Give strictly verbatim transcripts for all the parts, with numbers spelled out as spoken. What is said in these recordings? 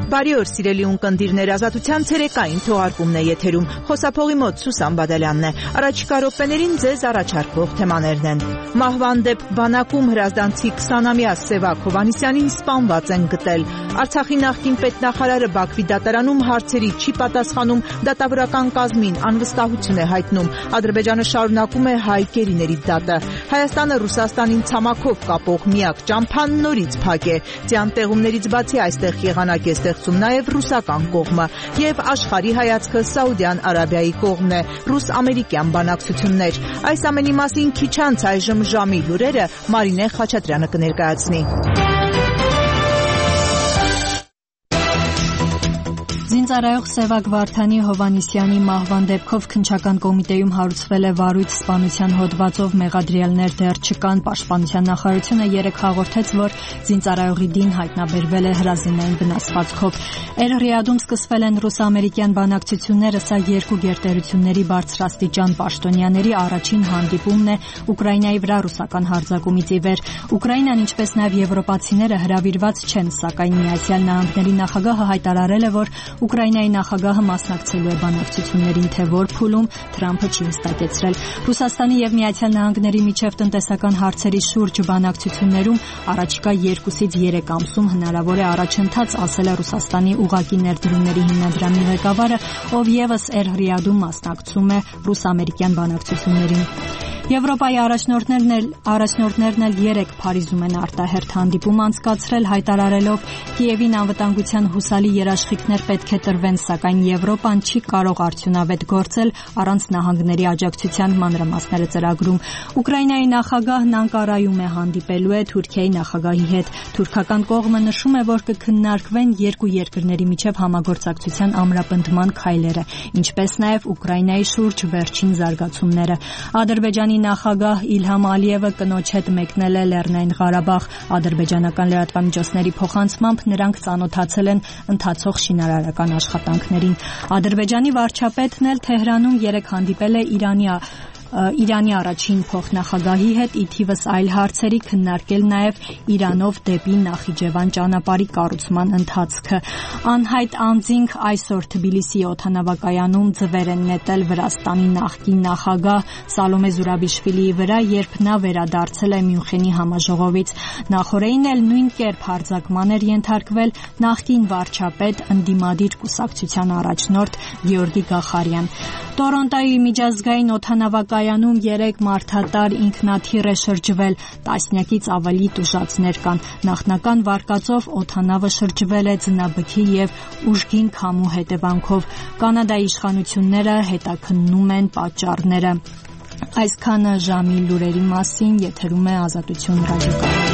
Բարի օր, սիրելի ունկնդիրներ, Ազատության ցերեկային թողարկումն է եթերում։ Խոսափողի մոտ Սուսան Բադալյանն է։ Առաջիկա րոպեներին ձեզ առաջարկվող թեմաներն են։ Մահվան դեպ բանակում հրազդանցի քսանամյա Սևակ Հովհաննիսյանին սպանված են գտել։ Արցախի նախկին պետնախարարը Բաքվի դատարանում հարցերի չի պատասխանում, դատավորական կազմին անվստահություն է հայտնում։ Ադրբեջանը շարունակում է հայ գերիների դատը։ Հայաստանը Ռուսաստանին ցամաքով կապող միակ ճամփան նորից փակ է։ Ձյան տեղումներից բացի այստեղ եղանակ է ստեղծում նաև ռուսական կողմը եւ աշխարհի հայացքը Սաուդյան Արաբիայի կողմն է։ Ռուս-ամերիկյան բանակցություններ։ Այս ամենի մասին քիչ անց այժմ ժամի լուրերը Մարինե Խաչատրյանը կներկայացնի։ Զինծառայող Սևակ Վարդանի Հովհաննիսյանի մահվան դեպքով քննչական կոմիտեում հարուցվել է վարույց սպանության հոդվածով մեղադրյալներ դեռ չկան։ Պաշտպանության նախարարությունը երեկ հաղորդեց, որ զինծառայողի դին հայտնաբերվել է հրազենային վնասվածքով։ Էր-Ռիադում սկսվել են ռուս-ամերիկյան բանակցությունները, սա երկու գերտերությունների բարձրաստիճան պաշտոնյաների առաջին հանդիպումն է Ուկրաինայի վրա ռուսական հարձակումից ի վեր։ Ուկրաինան, ինչպես նաև եվրոպացիները հրավիրված չեն, սակայն Միացյալ Նահանգների նախագահը հայտարարել է, որ Ուկրաինայի նախագահը մասնակցելու է բանակցություններին, թե որ փուլում Թրամփը չի հստակեցրել։ Ռուսաստանի եւ Միացյալ Նահանգների միջև տնտեսական հարցերի շուրջ բանակցություններում առաջիկա երկուսից երեք ամսում հնարավոր է առաջընթաց, ասել է Ռուսաստանի ուղղակի ներդրումների հիմնադրամի ղեկավարը, ով եւս Էր-Ռիադում մասնակցում է ռուս-ամերիկյան բանակցություններին։ Եվրոպայի առաջնորդներն էլ առաջնորդներն էլ երեք Փարիզում են արտահերթ հանդիպում անցկացրել, հայտարարելով Կիևին անվտանգության հուսալի երաշխիքներ պետք է տրվեն, սակայն Եվրոպան չի կարող արդյունավետ գործել առանց նահանգների աջակցության, մանրամասները ծրագրում։ Ուկրաինայի նախագահն Անկարայում է հանդիպելու է Թուրքիայի նախագահի հետ։ Թուրքական կողմը նշում է, որ կքննարկվեն երկու երկրների միջև համագործակցության ամրապնդման քայլերը, ինչպես նաև Ուկրաինայի շուրջ վերջին զարգացումները։ Ադրբեջանի նախագահ Իլհամ Ալիևը կնոջ հետ մեկնել է Լեռնային Ղարաբաղ։ Ադրբեջանական լրատվամիջոցների փոխանցմամբ նրանք ծանոթացել են ընթացող շինարարական աշխատանքներին։ Ադրբեջանի վարչապետն էլ Թեհրանում երեկ հանդիպել է Իրանի Իրանի առաջին փոխնախագահի հետ, ի թիվս այլ հարցերի քննարկել նաև Իրանով դեպի Նախիջևան ճանապարհի կառուցման ընթացքը։ Անհայտ անձինք այսօր Թբիլիսի օդանավակայանում ձվեր են նետել Վրաստանի նախկին նախագահ Սալոմե Զուրաբիշվիլիի վրա, երբ նա վերադարձել է Մյունխենի համաժողովից։ Նախորդին էլ նույն կերպ հարձակման էր ենթարկվել նախկին վարչապետ, ընդդիմադիր կուսակցության առաջնորդ Գեորգի Գախարյան։ Տորոնտոյի միջազգային օդանավակայանում երեք մարդատար ինքնաթիռ է շրջվել, տասնյակից ավելի տուժածներ կան։ Նախնական վարկածով օդանավը շրջվել է ձնաբքի եւ ուժգին քամու հետևանքով։ Կանադայի իշխանությունները հետաքննում են պատճառները։ Այսքանը ժամի լուրերի մասին, եթերում է Ազատություն ռադիոկայանը։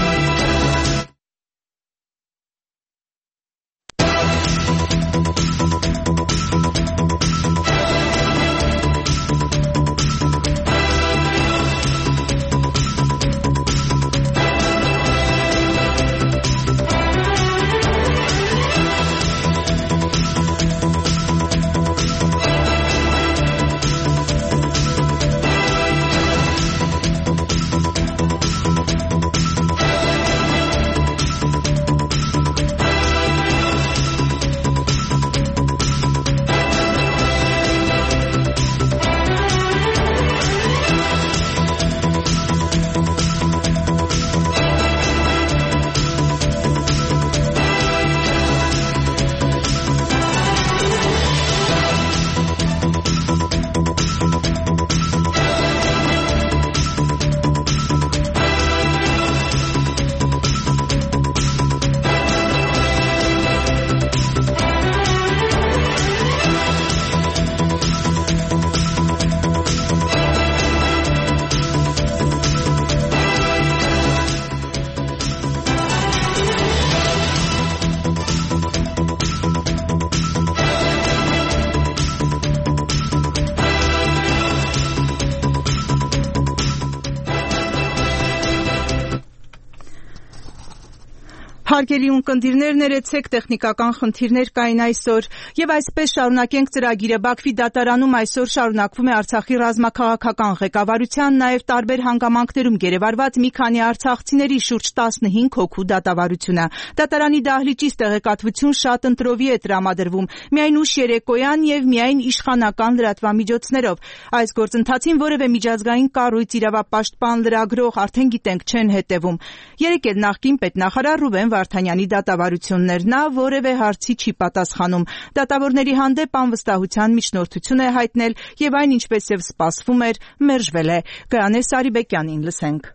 Հարգելի ունկնդիրներ, ներեցեք, տեխնիկական խնդիրներ կային այսօր եւ այսպես շարունակենք ծրագիրը։ Բաքվի դատարանում այսօր շարունակվում է Արցախի ռազմաքաղաքական ղեկավարության, նաեւ տարբեր հանգամանքներում գերեվարված մի քանի արցախցիների շուրջ տասնհինգ հոգու դատավարությունը։ Դատարանի դահլիճից տեղեկատվություն շատ ընտրովի է տրամադրվում, միայն ուշ երեկոյան եւ միայն իշխանական լրատվամիջոցներով։ Այս գործընթացին որևէ միջազգային կառույց, իրավապաշտպան, լրագրող արդեն գիտենք չեն հետեւում։ Երեկ էլ նախկին պետնախարար Ռուբեն Վարդանյանի դատավարություններ, նա որևէ հարցի չի պատասխանում։ Դատավորների հանդեպ անվստահության միջնորդություն է հայտնել եւ այն, ինչպես եւ սպասվում էր, մերժվել է։ Գայանե Սարիբեկյանին լսենք։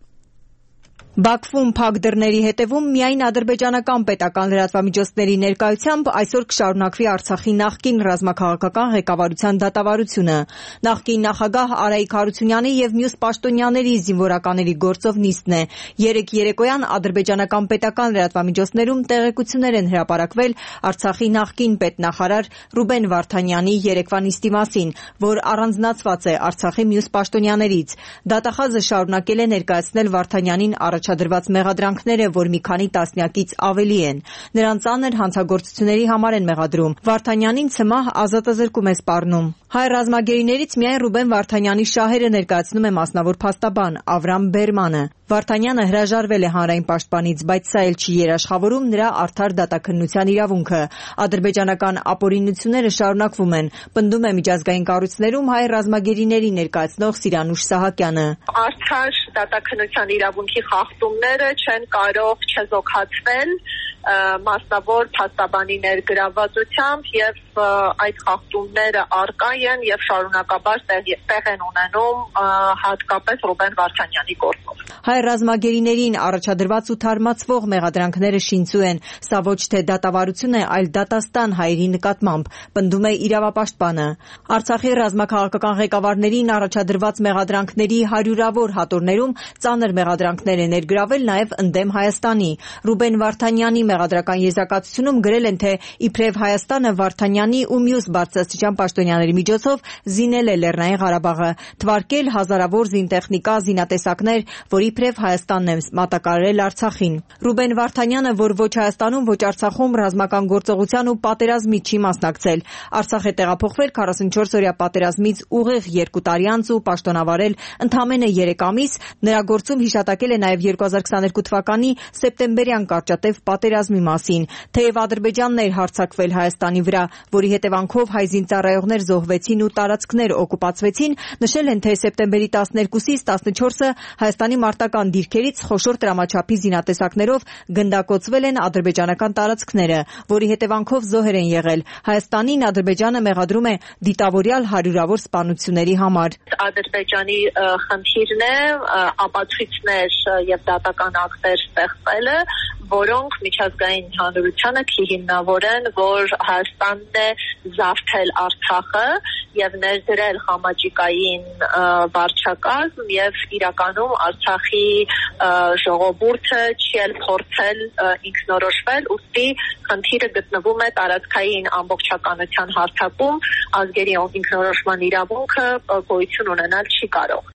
Բաքվում փակ դռների հետևում միայն ադրբեջանական պետական լրատվամիջոցների ներկայությամբ այսօր կշարունակվի Արցախի նախկին ռազմաքաղաքական ղեկավարության դատավարությունը։ Նախկին նախագահ Արայիկ Հարությունյանի եւ մյուս պաշտոնյաների զինվորականների գործով նիստն է։ Երեկ երեկոյան ադրբեջանական պետական լրատվամիջոցներում տեղեկություններ են հրապարակվել Արցախի նախկին պետնախարար Ռուբեն Վարդանյանի երեկվա նիստի մասին, որ առանձնացված է Արցախի մյուս պաշտոնյաներից։ Դատախազը շարունակել է ներկայացնել Վարդանյանին առաջադրված մեղադրանքները, որ մի քանի տասնյակից ավելի են։ Նրան ծանր հանցագործությունների համար են մեղադրում։ Վարդանյանին ցմահ ազատազրկում է սպառնում։ Հայ ռազմագերիներից միայն Ռուբեն Վարդանյանի շահերը ներկայացնում է մասնավոր փաստաբան Ավրամ Բերմանը։ Վարդանյանը հրաժարվել է հանրային պաշտպանից, բայց սա էլ չի երաշխավորում նրա արդար դատաքննության իրավունքը։ Ադրբեջանական ապօրինությունները շարունակվում են, պնդում է միջազգային կառույցներում հայ ռազմագերիների ներկայացնող Սիրանուշ Սահակյանը։ Արդար դատաքննության իրավունքի խախտումները չեն կարող չեզոքացվել մասնավոր փաստաբանի ներգրավվածությամբ եւ այդ խախտումները առկա են եւ շարունակաբար տեղ են ունենում հատկապես Ռուբեն Վարդանյանի գործով։ Հայ ռազմագերիներին առաջադրված ու թարմացվող մեղադրանքները շինծու են, սա ոչ թե դատավարություն է, այլ դատաստան հայերի նկատմամբ, պնդում է իրավապաշտպանը։ Արցախի ռազմաքաղաքական ղեկավարներին առաջադրված մեղադրանքների հարյուրավոր հատորներում ծանր մեղադրանքներ են ներգրավել նաեւ ընդդեմ Հայաստանի։ Ռուբեն Վարդանյանի մեղադրական եզրակացությունում գրել են, թե իբրև Հայաստանը Վարդանյանի ու մյուս բարձրաստիճան պաշտոնյաների միջոցով զինել է Լեռնային Ղարաբաղը, թվարկել հազարավոր զինտեխնիկա, զինատեսակներ, որ իբրև Հայաստանն է մատակարարել Արցախին։ Ռուբեն Վարդանյանը, որ ոչ Հայաստանում, ոչ Արցախում ռազմական գործողության ու պատերազմի չի մասնակցել, Արցախ է տեղափոխվել քառասունչորս-օրյա պատերազմից ուղիղ երկու տարի անց ու պաշտոնավարել ընդամենը երեք ամիս, նրա գործում հիշատակել է նաև երկու հազար քսաներկու թվականի սեպտեմբերյան կարճատև պատերազմի մասին, թեև Ադրբեջանն էր հարձակվել Հայաստանի վրա, որի հետևանքով հայ զինծառայողներ զոհվեցին ու տարածքներ օկուպացվեցին, նշել են, թե սեպտեմբերի տասներկուսից տասնչորսը Հայաստանի մարտական դիրքերից խոշոր տրամաչափի զինատեսակներով գնդակոծվել են ադրբեջանական տարածքները, որի հետևանքով զոհեր են եղել։ Հայաստանին Ադրբեջանը մեղադրում է դիտավորյալ հարյուրավոր սպանությունների համար։ Ադրբեջանի խնդիրն է ապացույցներ եւ դատական ակտեր ստեղծելը, որոնք միջազգային հանրությանը կհիմնավորեն, որ Հայաստանն է զարթել Արցախը եւ ներդրել Խամաճիկային վարչակազմ եւ իրականում Արցախի ժողովուրդը չի էլ փորձել ինքնորոշվել, ուստի խնդիրը գտնվում է տարածքային ամբողջականության հարթակում, ազգերի ինքնորոշման իրավունքը գոյություն ունենալ չի կարող։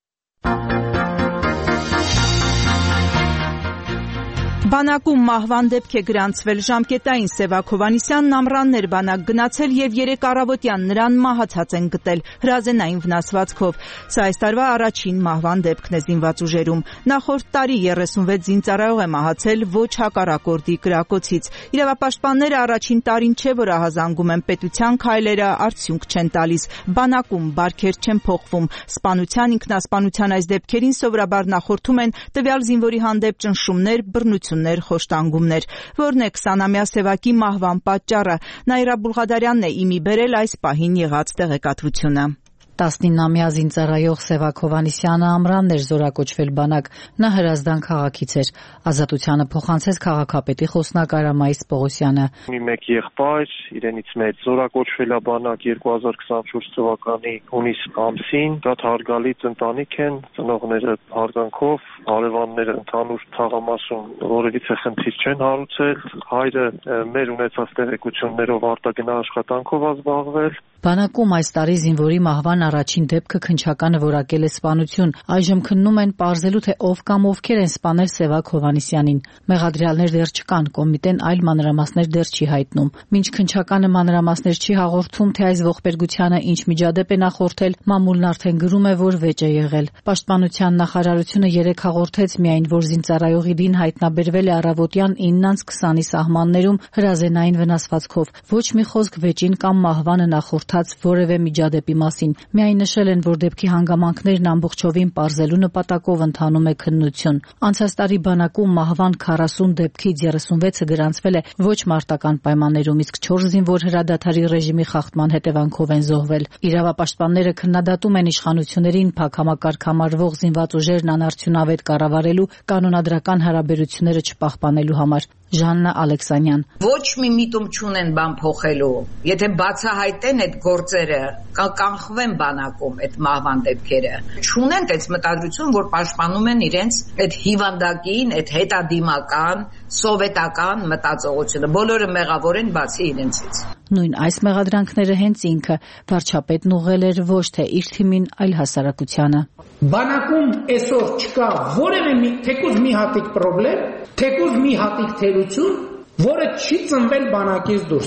Բանակում մահվան դեպք է գրանցվել, ժամկետային Սևակ Հովհաննիսյանն ամռաններ բանակ գնացել եւ երեք առավոտյան նրան մահացած են գտել հրազենային վնասվածքով։ Սա այս տարվա առաջին մահվան դեպքն է զինված ուժերում։ Նախորդ տարի երեսունվեց զինծառայող է մահացել ոչ հակառակորդի կրակոցից։ Իրավապաշտպանները առաջին տարին չէ, որ ահազանգում են պետության քայլերը արդյունք չեն տալիս։ Բանակում բարքեր չեն փոխվում։ Սպանության, ինքնասպանության այս դեպքերին սովորաբար նախորդում են տվյալ զինվորի հանդեպ ճնշումներ, բռնություն խոշտանգումներ, որն է քսանամյա Սևակի մահվան պատճառը։ Նաիրա Բուլղադարյանն է իմի բերել այս պահին եղած տեղեկատվությունը։ տասնինամյա զինծառայող Սևակ Հովհաննիսյանը ամռանն էր զորակոչվել բանակ, նա Հրազդան քաղաքից էր։ Ազատությանը փոխանցեց քաղաքապետի խոսնակ Արամայիս Պողոսյանը։ Մի մեկ եղբայր, իրենից մեծ զորակոչվել է բանակ երկու հազար քսանչորս թվականի հունիս ամսին, շատ հարգալից ընտանիք են, ծնողները հարգանքով, հարևանները ընդհանուր թաղամասում որևիցե խնդիր չեն հարուցել, հայրը մեր ունեցած տեղեկություններով արտագնա աշխատանքով է զբաղվել։ Բանակում այս տարի զինվորի մահվան առաջին դեպքը քննչականը որակել է սպանություն։ Այժմ քննում են պարզելու, թե ով կամ ովքեր են սպանել Սևակ Հովհաննիսյանին։ Մեղադրյալներ դեռ չկան, կոմիտեն այլ մանրամասներ դեռ չի հայտնում։ Մինչ քննչականը մանրամասներ չի հաղորդում, թե այս ողբերգությանը ինչ միջադեպ է նախորդել, մամուլն արդեն գրում է, որ վեճ է եղել։ Պաշտպանության նախարարությունը երեկ հաղորդեց միայն, որ զինծառայողի դին հայտնաբերվել է առավոտյան իննից քսանի սահմաններում հրազենային վնասվածքով։ Ոչ մի խոսք վեճին կամ մահվանը նախորդած որևէ միջադեպի մասին։ Միայն նշել են, որ դեպքի հանգամանքներն ամբողջովին պարզելու նպատակով ընթանում է քննություն։ Անցած տարի բանակում մահվան քառասուն դեպքից երեսունվեցը գրանցվել է ոչ մարտական պայմաններում, իսկ չորս զինվոր հրադադարի ռեժիմի խախտման հետևանքով են զոհվել։ Իրավապաշտպանները քննադատում են իշխանություններին փակ համակարգ համարվող զինված ուժերն անարդյունավետ կառավարելու, կանոնադրական հարաբերությունները չպահպանելու համար։ Ժաննա Ալեքսանյան. Ոչ մի միտում չունեն բան փոխելու։ Եթե բացահայտեն այդ գործերը, կանխվեն բանակում այդ մահվան դեպքերը։ Չունեն այդ մտադրություն, որ պաշտպանում են իրենց այդ հիվանդակին, այդ հետադիմական, սովետական մտածողությունը։ Բոլորը մեղավոր են բացի իրենցից։ Նույն այս մեղադրանքները հենց ինքը վարչապետն ուղղել էր ոչ թե իր թիմին, այլ հասարակությանը։ Բանակում այսօր չկա որևէ մի թեկուզ մի հատիկ խնդրեմ, թեկուզ մի հատիկ թերություն, որը չի ծնվել բանակից դուրս։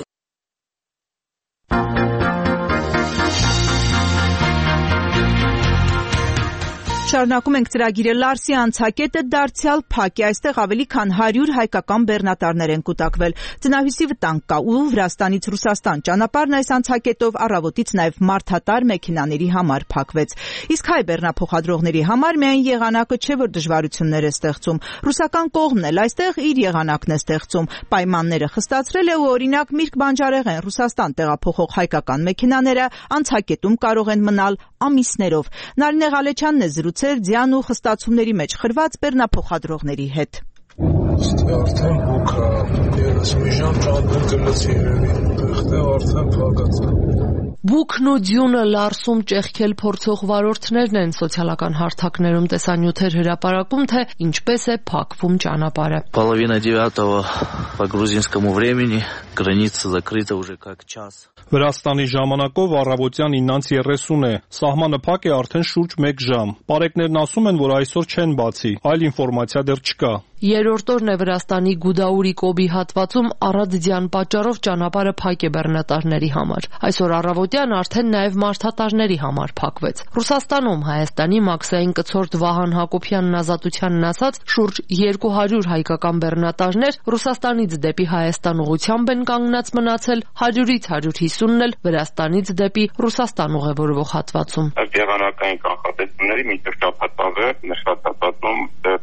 Շարունակում ենք ծրագիրը։ Լարսի անցակետը դարձյալ փակ է։ Այստեղ ավելի քան հարյուր հայկական բեռնատարներ են կուտակվել։ Ձնահյուսի վտանգ կա ու Վրաստանից Ռուսաստան ճանապարհն այս անցակետով առավոտից նաև մարդատար մեքենաների համար փակվեց։ Իսկ հայ բեռնափոխադրողների համար միայն եղանակը չէ, որ դժվարություններ է ստեղծում։ Ռուսական կողմն էլ այստեղ իր եղանակն է ստեղծում։ Պայմանները խստացրել է ու օրինակ Միրգ Բանջարեղեն Ռուսաստան տեղափոխող հայկական մեքենաները անցակետում կարող են մնալ ամիսներով։ Նարինե Ղալեչյանն է զրուցել ձյան ու խստացումների մեջ խրված բեռնափոխադրողների հետ։ Արդեն հոգա, երեսուն ժամ ճանտեն գլացի երևի, տեղտեղ արդեն փակած է։ Բուքն ու ձյունը Լարսում ճեղքել փորձող վարորդներն են սոցիալական հարթակներում տեսանյութեր հրապարակում, թե ինչպես է փակվում ճանապարհը։ Половина девятого по грузинскому времени, граница закрыта уже как час. Վրաստանի ժամանակով առավոտյան իննից երեսուն է, սահմանը փակ է արդեն շուրջ մեկ ժամ։ Պարեկներն ասում են, որ այսօր չեն բացի, այլ ինֆորմացիա դեռ չկա։ Երրորդ օրն է Վրաստանի Գուդաուրի կոբի հատվածում առանձյան պատճառով ճանապարհը փակ է բեռնատարների համար։ Այսօր առավոտյան արդեն նաև մարդատարների համար փակվեց։ Ռուսաստանում Հայաստանի մաքսային կցորդ Վահան Հակոբյանն Ազատությանն ասաց, շուրջ երկու հարյուր հայկական բեռնատարներ Ռուսաստանից դեպի Հայաստան ուղղությամբ են կանգնած մնացել, հարյուրից հարյուր հիսունն էլ Վրաստանից դեպի Ռուսաստան ուղևորվող հատվածում։ Եղանակային կանխատեսումների մինչև շաբաթավը նշված հատվածում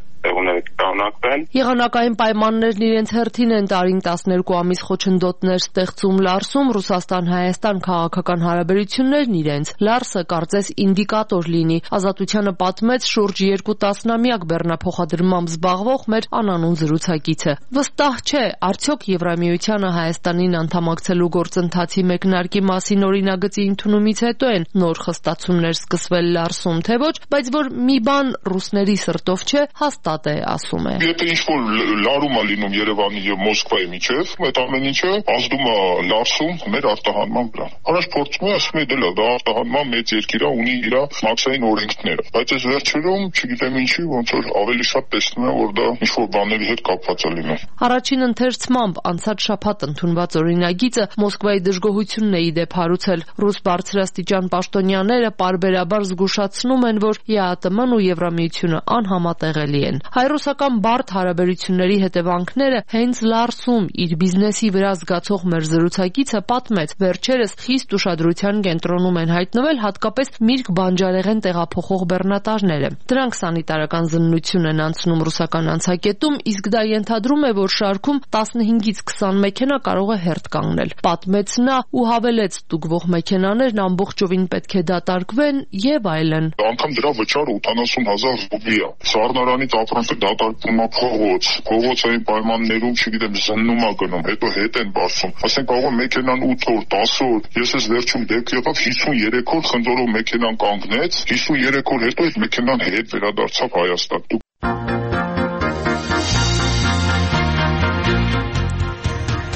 Եղանակային պայմաններն իրենց հերթին են տարին տասներկու ամիս խոչընդոտներ ստեղծում Լարսում, Ռուսաստան-Հայաստան քաղաքական հարաբերություններն իրենց։ Լարսը կարծես ինդիկատոր լինի։ Ազատությանը պատմեց շուրջ երկու տասնամյակ բեռնափոխադրմամբ զբաղվող մեր անանուն զրուցակիցը։ Վստահ չէ, արդյոք Եվրամիությանը Հայաստանին անդամակցելու գործընթացի մեկնարկի մասին օրինագծի ընդունումից հետո են նոր խստացումներ սկսվել Լարսում, թե ոչ, բայց որ մի բան ռուսների սրտով չէ, հաստատ է ասում է։ Եթե ինչ-որ լարում է լինում Երևանի եւ Մոսկվայի միջեւ, այդ ամեն ինչը ազդում է Լարսում մեր արտահանման վրա։ Առաջ փորձում է ասում է դե լավ, դա արտահանման մեծ երկիր է, ունի իր մաքսային օրենքները, բայց այս վերջերում չգիտեմ ինչի, ոնց որ ավելի շատ տեսնում եմ, որ դա ինչ-որ բաների հետ կապված է լինում։ Առաջին ընթերցմամբ անցած շաբաթ ընդունված օրինագիծը Մոսկվայի դժգոհությունն է ի դեպ հարուցել։ Ռուս բարձրաստիճան պաշտոնյաները պարբերաբար զգուշացնում են, որ ԵԱՏՄ-ն ու Եվրամիությունը անհամատեղելի են։ Հայ-ռուսական բարդ հարաբերությունների հետևանքները հենց Լարսում իր բիզնեսի վրա զգացող մեր զրուցակիցը պատմեց, վերջերս խիստ ուշադրության կենտրոնում են հայտնվել հատկապես Միրգ Բանջարեղեն տեղափոխող բեռնատարները։ Դրանք սանիտարական զննություն են անցնում ռուսական անցակետում, իսկ դա ենթադրում է, որ շարքում տասնհինգից քսան մեքենա կարող է հերթ կանգնել։ Պատմեց նա ու հավելեց, ստուգվող մեքենաներն ամբողջովին պետք է դատարկվեն եւ այլն։ Անկամ դրա վճարը ութանասուն հազար ռուբլի է։ Սառնարանից ապրանքը դատարկվում է փողոց, փողոցային պայմաններում, չգիտեմ, զննում է գնում, հետո հետ են բարձում։ Ասենք կարող է մեքենան ութ օր, տասը օր, ես ես վերջում դեպք եղավ հիսուներեք օր խնդրով մեքենան կանգնեց, հիսուներեք օր հետո այդ մեքենան հետ վերադարձավ Հայաստան։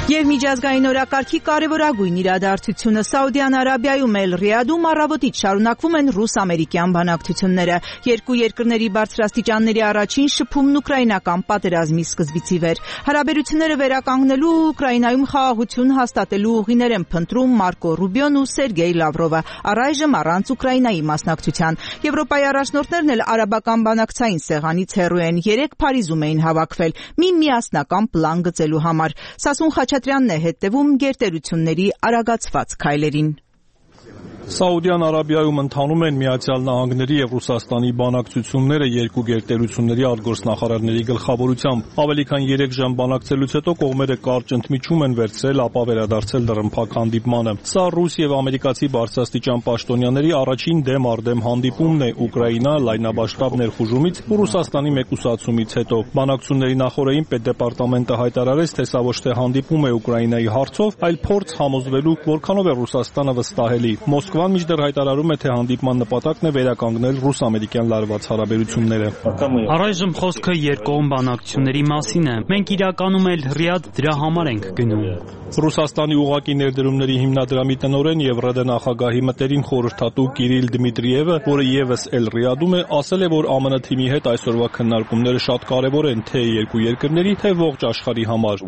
Եվ միջազգային օրակարգի կարևորագույն իրադարձությունը Սաուդյան Արաբիայում էլ Ռիադում առավոտից շարունակվում են ռուս-ամերիկյան բանակցությունները։ Երկու երկրների բարձրաստիճանների առաջին շփումն ուկրաինական պատերազմի սկզբից ի վեր։ Հարաբերությունները վերականգնելու ու Ուկրաինայում խաղաղություն հաստատելու ուղիներ են փնտրում Մարկո Ռուբիոն ու Սերգեյ Լավրովը, առայժմ առանց Ուկրաինայի մասնակցության։ Եվրոպայի առաջնորդներն էլ արաբական բանակցային սեղանից հեռու են, երեք Փարիզում էին հավաքվել մի միասնական պլան գծելու համար։ Սասուն Խաչատրյանն է հետևում գերտերությունների արագացված քայլերին։ Սաուդյան Արաբիայում ընթանում են Միացյալ Նահանգների եւ Ռուսաստանի բանակցությունները երկու գերտերությունների արտգործնախարարների գլխավորությամբ։ Ավելի քան երեք ժամ բանակցելուց հետո կողմերը կարճ ընդմիջում են վերցրել, ապա վերադարձել դռնփակ հանդիպմանը։ Սա ռուս եւ ամերիկացի բարձրաստիճան պաշտոնյաների առաջին դեմ առ դեմ հանդիպումն է Ուկրաինա լայնաբաշխավ ներխուժումից ու Ռուսաստանի մեկուսացումից հետո։ Բանակցությունների նախօրեին պետդեպարտամենտը հայտարարեց, թե սա ոչ թե հանդիպում է Ուկրաինայի հարցով, այլ փորձ համոզվելու, որքանով է Ռուսաստանը վստահելի։ Մոսկվան մինչդեռ հայտարարում է, թե հանդիպման նպատակն է վերականգնել ռուս-ամերիկյան լարված հարաբերությունները։ Առայժմ խոսքը երկկողմ բանակցությունների մասին է։ Մենք իրականում էլ Ռիադ դրա համար ենք գնում։ Ռուսաստանի ուղղակի ներդրումների հիմնադրամի տնօրեն եւ ՌԴ նախագահի մտերիմ խորհրդատու Կիրիլ Դմիտրիևը, որը եւս էլ Ռիադում է, ասել է, որ ԱՄՆ թիմի հետ այսօրվա քննարկումները շատ կարեւոր են թե երկու երկրների, թե ողջ աշխարհի համար։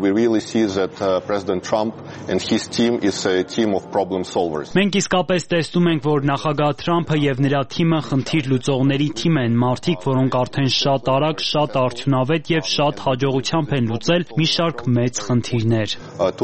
Մենք իսկապես տեսնում ենք, որ նախագահ Թրամփը եւ նրա թիմը խնդիր լուծողների թիմ են, մարդիկ, որոնք արդեն շատ արագ, շատ արդյունավետ եւ շատ հաջողությամբ են լուծել մի շարք մեծ խնդիրներ։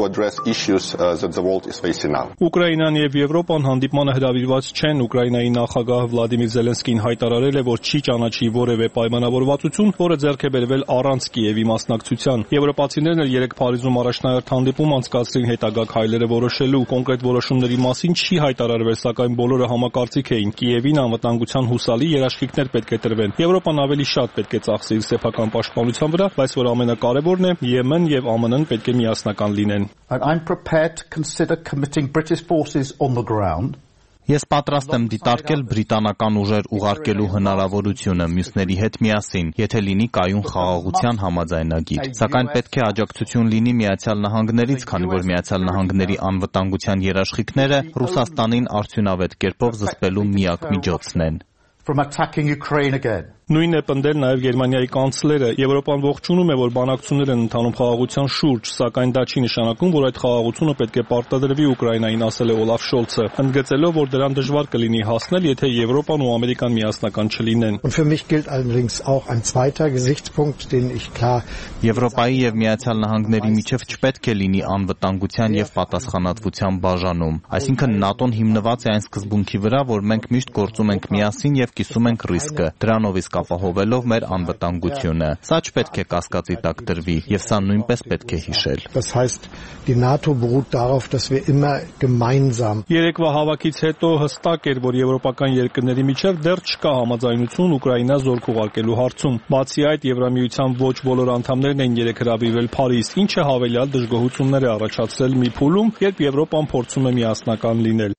Ուկրաինան եւ Եվրոպան հանդիպմանը հրավիրված չեն։ Ուկրաինայի նախագահ Վլադիմիր Զելենսկին հայտարարել է, որ չի ճանաչի որևէ պայմանավորվածություն, որը ձեռք է բերվել առանց Կիևի մասնակցության։ Եվրոպացիներն էլ երեք Փարիզում առաջնահերթ հանդիպում անցկացրին հետագա քայլերը որոշելու։ Կոնկրետ որոշումների մասին չի հայտարարվել, սակայն բոլորը համակարծիք էին։ Կիևին անվտանգության հուսալի երաշխիքներ պետք է տրվեն։ Եվրոպան ավելի շատ պետք է ծախսի իր սեփական պաշտպանության վրա, բայց որ ամենակարևորն է, Եմեն եւ ԱՄՆ-ն պետք է միասնական լինեն։ I'm prepared to consider committing British forces on the ground. Ես պատրաստ եմ դիտարկել բրիտանական ուժեր ուղարկելու հնարավորությունը մյուսների հետ միասին, եթե լինի կայուն խաղաղության համաձայնագիր։ Սակայն պետք է աջակցություն լինի Միացյալ Նահանգներից, քանի որ Միացյալ Նահանգների անվտանգության երաշխիքները Ռուսաստանին արդյունավետ կերպով զսպելու միակ միջոցն են։ From attacking Ukraine again. Նույնն է պնդել նաև Գերմանիայի կանցլերը։ Եվրոպան ողջունում է, որ բանակցություններ են ընթանում խաղաղության շուրջ, սակայն դա չի նշանակում, որ այդ խաղաղությունը պետք է պարտադրվի Ուկրաինային, ասել է Օլաֆ Շոլցը, ընդգծելով, որ դրան դժվար կլինի հասնել, եթե Եվրոպան ու Ամերիկան միասնական չլինեն։ Und für mich gilt allerdings auch ein zweiter Gesichtspunkt, den ich klar Եվրոպայի եւ Միացյալ Նահանգների միջև չպետք է լինի անվտանգության եւ պատասխանատվության բաժանում։ Այսինքն ՆԱՏՕ-ն հիմնված է այն սկզբունքի վրա, որ մենք միշտ գործում ենք միասին եւ կիսում ենք ռիսկը։ Դրանով իսկ ապահովելով մեր անվտանգությունը։ Սա չպետք է կասկածի տակ դրվի, եւ սա նույնպես պետք է հիշել։ Das heißt, die NATO beruht darauf, dass wir immer gemeinsam Երեկվա հավաքից հետո հստակ էր, որ եվրոպական երկրների միջև դեռ չկա համաձայնություն Ուկրաինա զորք ուղարկելու հարցում։ Բացի այդ, Եվրամիության ոչ բոլոր անդամներն են երեք հրավիրվել Փարիզ, ինչը հավելյալ դժգոհություններ է առաջացրել մի փուլում, երբ Եվրոպան փորձում է միասնական լինել։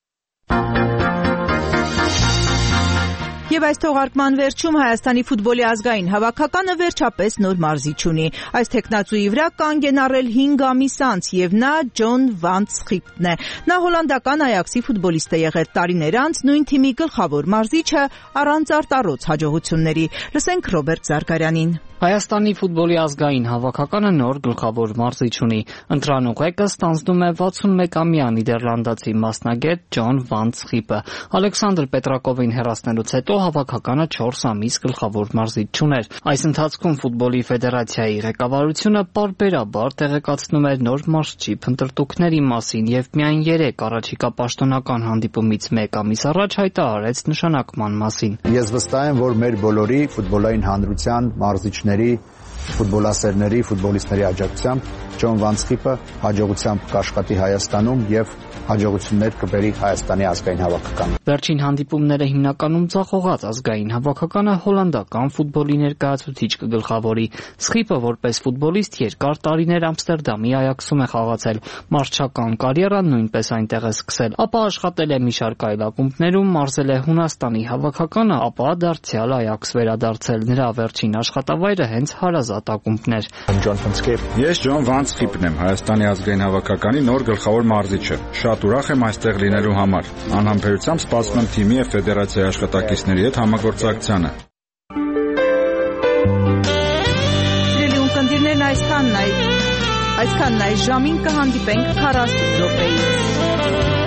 Եվ այս թողարկման վերջում Հայաստանի ֆուտբոլի ազգային հավաքականը վերջապես նոր մարզիչ ունի։ Այս տեխնացուի վրա կանգ են առել հինգ ամիս անց եւ նա Ջոն Վան Ցխիպն է։ Նա հոլանդական Այաքսի ֆուտբոլիստ է եղել տարիներ անց, նույն թիմի գլխավոր մարզիչը առանց արտառոց հաջողությունների։ Լսենք Ռոբերտ Զարգարյանին։ Հայաստանի ֆուտբոլի ազգային հավաքականը նոր գլխավոր մարզիչ ունի։ Ընտրանուղեկը ստանձնում է վաթսունմեկամյա նիդերլանդացի մասնագետ Ջոն Վան Ցխիպը։ Ալեքսանդր Պետրակովին հեռացնելուց հետո հավաքականը չորս ամիս գլխավոր մարզիչ չուներ։ Այս ընթացքում ֆուտբոլի ֆեդերացիայի ղեկավարությունը պարբերաբար տեղեկացնում էր նոր մարզչի փնտրտուքների մասին եւ միայն երեք առաջիկա պաշտոնական հանդիպումից մեկ ամիս առաջ հայտարարեց նշանակման մասին։ Ես վստահ եմ, որ մեր բոլորի ֆուտբոլային հանրության մարզիչների, ֆուտբոլասերների, ֆուտբոլիստների աջակցությամբ Ջոն Վան Ցխիպը հաջողությամբ կաշխատի Հայաստանում եւ հաջողություններ կբերի Հայաստանի ազգային հավաքականը։ Վերջին հանդիպումները հիմնականում ցախողած ազգային հավաքականը հոլանդական ֆուտբոլի ներկայացուցիչ կգլխավորի։ Ցխիպը որպես ֆուտբոլիստ երկար տարիներ Ամստերդամի Այաքսում է խաղացել, մարզչական կարիերան նույնպես այնտեղ է սկսել, ապա աշխատել է մի շարք այլ ակումբներում, մարզել է Հունաստանի հավաքականը, ապա դարձյալ Այաքս վերադարձել։ Նրա վերջին աշխատավայրը հենց հարազատ ակումբն էր։ Ջոն Վան Ցխիպ։ Ես Ջոն Վան Վանցխիպն եմ, Հայաստանի ազգային հավաքականի նոր գլխավոր մարզիչը։ Շատ ուրախ եմ այստեղ լինելու համար։ Անհամբերությամբ սպասում եմ թիմի եւ ֆեդերացիայի աշխատակիցների հետ համագործակցությանը։ Սիրելի ունկնդիրներն, այսքանն այ այսքանն այ ժամին կհանդիպենք քառասուն րոպեից։